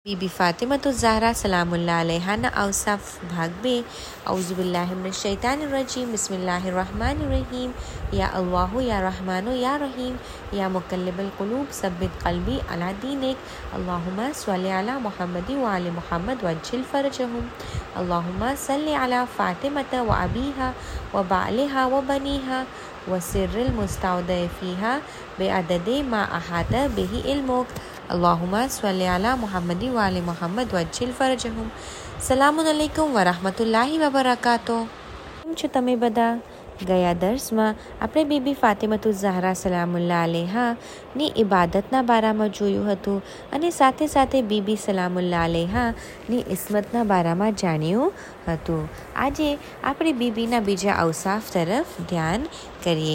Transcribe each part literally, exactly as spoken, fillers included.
बीबी फ़ातिमतुज़ ज़हरा सलामुल्लाह अलैहा औसाफ भाग बे औज़ुबिल्लाहि मिनश्शैतानिर्रजीम बिस्मिल्लाहिर्रहमानिर्रहीम या अल्लाह या रहमानो या रहीम या मुक़ल्लिबल क़ुलूब सब्बित क़ल्बी अला दीनिक अल्लाहुम्मा सल्लि अला मुहम्मद व आलि मुहम्मद वज्जिल फ़रजहुम अल्लाहुम्मा सल्लि अला फ़ातिमत व अबीहा व बालिहा व बनीहा व सिर्रिल मुस्तौदअ फ़ीहा बिअददि मा अहात बिही इल्मुक अल्लाहुम्मा सल्लि अला मुहम्मद व आलि मुहम्मद वज्जिल फ़रजहुम। સલામુન અલૈકુમ વરહમતુલ્લાહિ વબરકાતો। કેમ છો તમે બધા? ગયા દર્સમાં આપણે બીબી ફાતિમતુઝ ઝહરા સલામુલ્લાહ અલૈહાની ઇબાદતના બારામાં જોયું હતું અને સાથે સાથે બીબી સલામુલ્લાહ અલૈહાની ઇસ્મતના બારામાં જાણ્યું હતું। આજે આપણે બીબીના બીજા અવસાફ તરફ ધ્યાન કરીએ।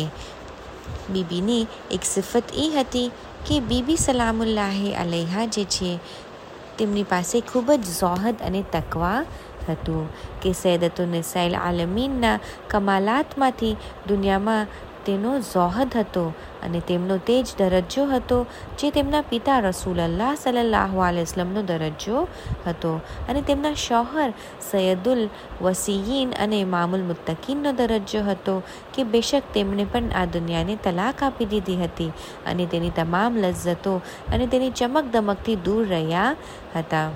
બીબીની એક સિફત એ હતી કે બીબી સલામુલ્લાહ અલૈહા જે છે તેમની પાસે ખૂબ જ ઝોહદ અને તકવા હતું કે સૈયદતુન નિસાઇલ આલમીનના કમાલાતમાંથી દુનિયામાં તેનો ઝોહદ હતો અને તેમનો તે જ દરજ્જો હતો જે તેમના પિતા રસૂલલ્લાહ સલ્લલ્લાહુ અલૈહિ વસલ્લમનો દરજ્જો હતો અને તેમના શૌહર સૈયદુલ વસીયીન અને ઇમામુલ મુત્તકીનનો દરજ્જો હતો કે બેશક તેમણે પણ આ દુનિયાને તલાક આપી દીધી હતી અને તેની તમામ લજ્જતો અને તેની ચમક દમકથી દૂર રહ્યા હતા।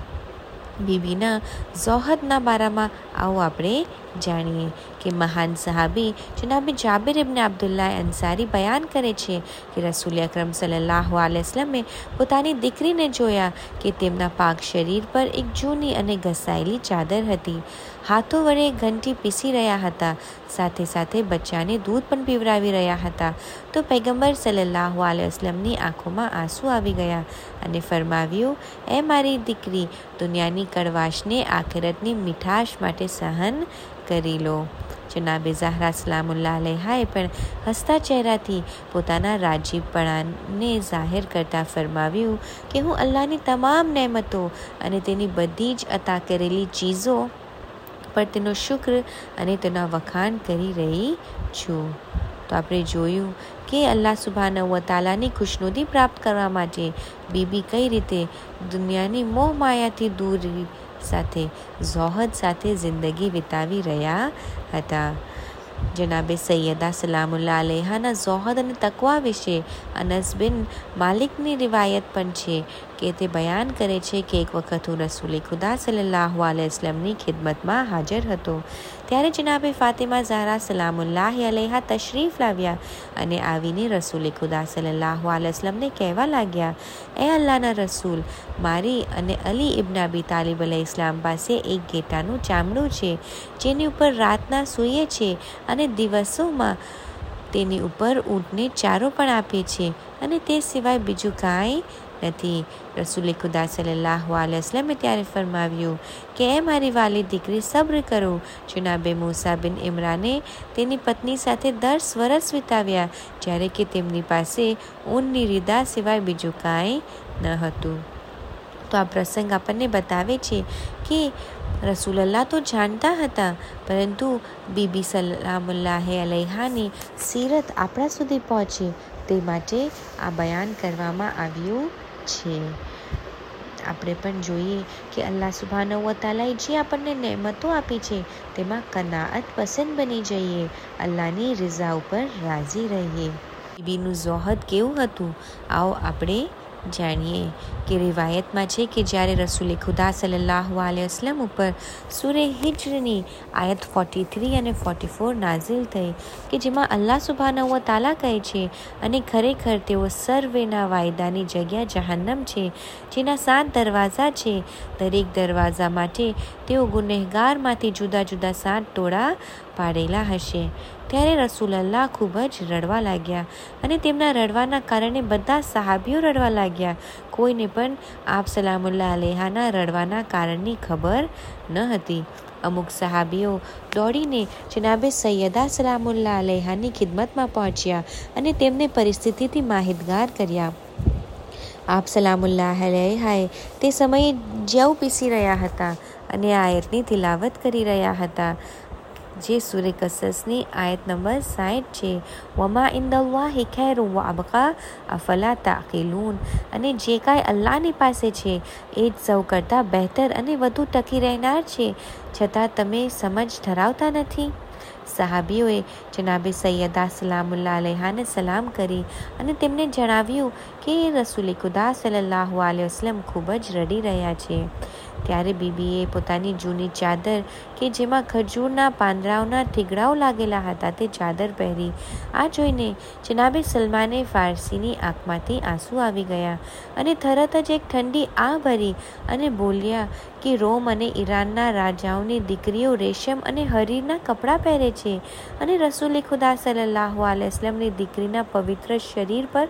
બીબીના ઝોહદના બારામાં આવો આપણે જાણીએ કે મહાન સહાબી જનાબે જાબિર ઇબ્ન અબ્દુલ્લાહ અંસારી બયાન કરે છે કે રસૂલ અકરમ સલ્લલ્લાહુ અલૈહિ વસલ્લમે પોતાની દીકરીને જોયા કે તેમના પાક શરીર પર એક જૂની અને ઘસાયેલી ચાદર હતી। હાથો વડે ઘંટી પીસી રહ્યા હતા, સાથે સાથે બચ્ચાને દૂધ પણ પીવડાવી રહ્યા હતા તો પૈગંબર સલ્લલ્લાહુ અલૈહિ વસલ્લમની આંખોમાં આંસુ આવી ગયા અને ફરમાવ્યું, એ મારી દીકરી, દુનિયાની કડવાશને આખિરતની મીઠાશ માટે સહન કરી લો। જનાબે ઝહરા સલામુલ્લાહ અલૈહાએ પણ હસતા ચહેરાથી પોતાના રાજીપણાને જાહેર કરતા ફરમાવ્યું કે હું અલ્લાહની તમામ નેમતો અને તેની બધી જ અતા કરેલી ચીજો પર તેનો શુક્ર અને તેના વખાણ કરી રહી છું। તો આપણે જોયું કે અલ્લાહ સુબ્હાનહુ વ તઆલાની ખુશનુદી પ્રાપ્ત કરવા માટે બીબી કઈ રીતે દુનિયાની મોહ માયાથી દૂર સાથે ઝોહદ સાથે જિંદગી વિતાવી રહ્યા હતા। જનાબે સૈયદા સલામુલ્લાહ અલૈહાના ઝોહદ અને તકવા વિશે અનસ બિન માલિકની રિવાયત પણ છે કે તે બયાન કરે છે કે એક વખત હું રસૂલ ખુદા સલ્લલ્લાહુ અલૈહિ વસલ્લમની ખિદમતમાં હાજર હતો ત્યારે જનાબે ફાતિમા ઝહરા સલામુલ્લાહ અલૈહા તશરીફ લાવ્યા અને આવીને રસૂલ ખુદા સલ્લલ્લાહુ અલૈહિ વસલ્લમને કહેવા લાગ્યા, એ અલ્લાહના રસૂલ, મારી અને અલી ઇબ્ન અબી તાલિબ અલૈહિસ્સલામ પાસે એક ઘેટાનું ચામડું છે જેની ઉપર રાતના સૂઈએ છે અને દિવસોમાં તેની ઉપર ઊંટને ચારો પણ આપે છે અને તે સિવાય બીજું કાંઈ નથી। રસૂલ ખુદા સલ્લલ્લાહુ અલૈહિ વસલ્લમે ત્યારે ફરમાવ્યું કે એ મારી વાલી દીકરી, સબ્ર કરો। જનાબે મૂસા બિન ઇમરાને તેની પત્ની સાથે દસ વર્ષ વિતાવ્યા જ્યારે કે તેમની પાસે ઊનની રીદા સિવાય બીજું કાંઈ ન હતું। તો આ પ્રસંગ આપણને બતાવે છે કે રસૂલલ્લાહ તો જાણતા હતા, પરંતુ બીબી સલામુલ્લાહ અલૈહાની સીરત આપણા સુધી પહોંચે તે માટે આ બયાન કરવામાં આવ્યું છે। આપણે પણ જોઈએ કે અલ્લાહ સુબ્હાનહુ વ તઆલાએ જે આપણને નેમતો આપી છે તેમાં કનાઅત પસંદ બની જઈએ, અલ્લાહની રઝા ઉપર રાજી રહીએ। બીબીનું ઝોહદ કેવું હતું આવો આપણે જાણીએ કે રિવાયતમાં છે કે જ્યારે રસૂલ ખુદા સલ્લલ્લાહુ અલૈહિ વસલ્લમ ઉપર સૂરે હિજ્રની આયત ફોર્ટી થ્રી અને ફોર્ટી ફોર નાઝિલ થઈ કે જેમાં અલ્લાહ સુબ્હાનહુ વ તઆલા કહે છે, અને ખરેખર તેઓ સર્વેના વાયદાની જગ્યા જહન્નમ છે જેના સાત દરવાજા છે, દરેક દરવાજા માટે તેઓ ગુનેહગારમાંથી જુદા જુદા સાત ટોળા પાડેલા હશે। ત્યારે રસૂલલ્લાહ ખૂબ જ રડવા લાગ્યા અને તેમના રડવાના કારણે બધા સહાબીઓ રડવા લાગ્યા। કોઈને પણ આપ સલામુલ્લાહ અલૈહાના રડવાના કારણની ખબર ન હતી। અમુક સહાબીઓ દોડીને જનાબે સૈયદા સલામુલ્લાહ અલૈહાની ખિદમતમાં પહોંચ્યા અને તેમને પરિસ્થિતિથી માહિતગાર કર્યા। આપ સલામુલ્લાહ અલૈહાએ તે સમયે જવ પીસી રહ્યા હતા અને આ આયતની તિલાવત કરી રહ્યા હતા। જે સૂરે કસસની આયત નંબર સાઠ છે. વમા ઇન્દલ્લાહિ ખૈરુ વ અબકા અફલા તાકિલૂન. અને જે કાંઈ અલ્લાહની પાસે છે એ જ સૌ કરતાં બહેતર અને વધુ ટકી રહેનાર છે, છતાં તમે સમજ ધરાવતા નથી. સહાબીઓએ જનાબે સૈયદા સલામુલ્લાહ અલૈહાને સલામ કરી અને તેમને જણાવ્યું કે રસૂલે ખુદા સલ્લલ્લાહુ અલૈહિ વસલ્લમ ખૂબ જ રડી રહ્યા છે. ત્યારે બીબીએ પોતાની જૂની ચાદર કે જેમાં ખજૂરના પાંદડાઓના ઠીગડાઓ લાગેલા હતા તે ચાદર પહેરી. આ જોઈને જનાબે સલમાને ફારસીની આંખમાંથી આંસુ આવી ગયા અને તરત જ એક ઠંડી આ ભરી અને બોલ્યા કે રોમ અને ઈરાનના રાજાઓની દીકરીઓ રેશમ અને હરીરના કપડાં પહેરે છે અને રસૂલે ખુદા સલ્લલ્લાહુ અલૈહિ વસલ્લમની દીકરીના પવિત્ર શરીર પર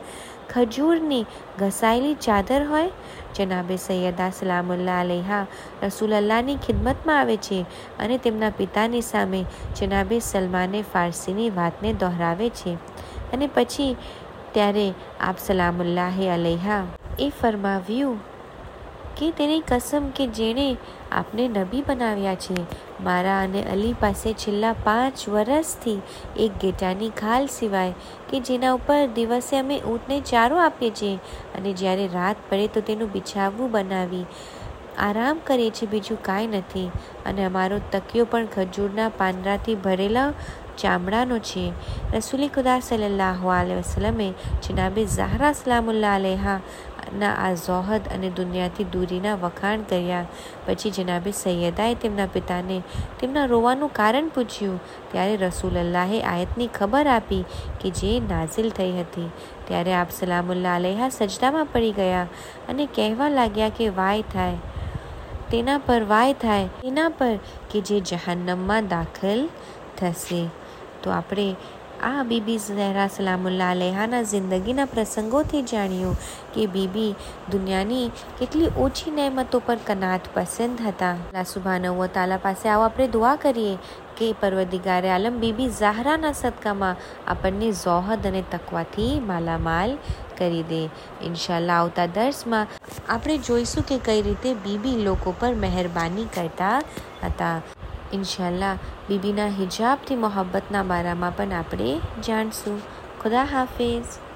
ખજૂરની ઘસાયેલી ચાદર હોય. જનાબે સૈયદા સલામુલ્લાહ અલૈહા રસૂલલ્લાહની ખિદમતમાં આવે છે અને તેમના પિતાની સામે જનાબે સલમાને ફારસીની વાતને દોહરાવે છે અને પછી ત્યારે આપ સલામુલ્લાહ અલૈહા એ ફરમાવ્યું કે તેની કસમ કે જેણે આપને નબી બનાવ્યા છે, મારા અને અલી પાસે છેલ્લા પાંચ વર્ષથી એક ઘેટાની ખાલ સિવાય કે જેના ઉપર દિવસે અમે ઊંટને ચારો આપીએ છીએ અને જ્યારે રાત પડે તો તેનું બિછાવવું બનાવી આરામ કરીએ છીએ, બીજું કાંઈ નથી. અને અમારો તકિયો પણ ખજૂરના પાંદડાથી ભરેલા ચામડાનો છે. રસૂલે ખુદા સલ્લલ્લાહુ અલૈહિ વસલ્લમે જનાબે ઝહરા સલામુલ્લાહ અલૈહા ના આ ઝોહદ અને દુનિયાથી દૂરીના વખાણ કર્યા. પછી જનાબે સૈયદાએ તેમના પિતાને તેમના રોવાનું કારણ પૂછ્યું. ત્યારે રસૂલલ્લાહે આયતની ખબર આપી કે જે નાઝિલ થઈ હતી. ત્યારે આપ સલામુલ્લાહ અલૈહા સજદામાં પડી ગયા અને કહેવા લાગ્યા કે વાય થાય તેના પર, વાય થાય તેના પર કે જે જહન્નમમાં દાખલ થશે. તો આપણે આ બીબી ઝહરા સલામુલ્લાહ અલૈહાના જિંદગીના પ્રસંગોથી જાણ્યું કે બીબી દુનિયાની કેટલી ઓછી નેમતો પર કનાત પસંદ હતા. અલ્લાહ સુબ્હાનહુ વ તઆલા પાસે આવો આપણે દુઆ કરીએ કે પરવરદિગારે આલમ બીબી ઝહરાના સદકામાં આપણને ઝોહદ અને તકવાથી માલામાલ કરી દે. ઇન્શાઅલ્લાહ આવતા દર્સમાં આપણે જોઈશું કે કઈ રીતે બીબી લોકો પર મહેરબાની કરતા હતા. ઇન્શાઅલ્લાહ બીબીના હિજાબથી મોહબ્બતના બારામાં પણ આપણે જાણશું. ખુદા હાફિઝ.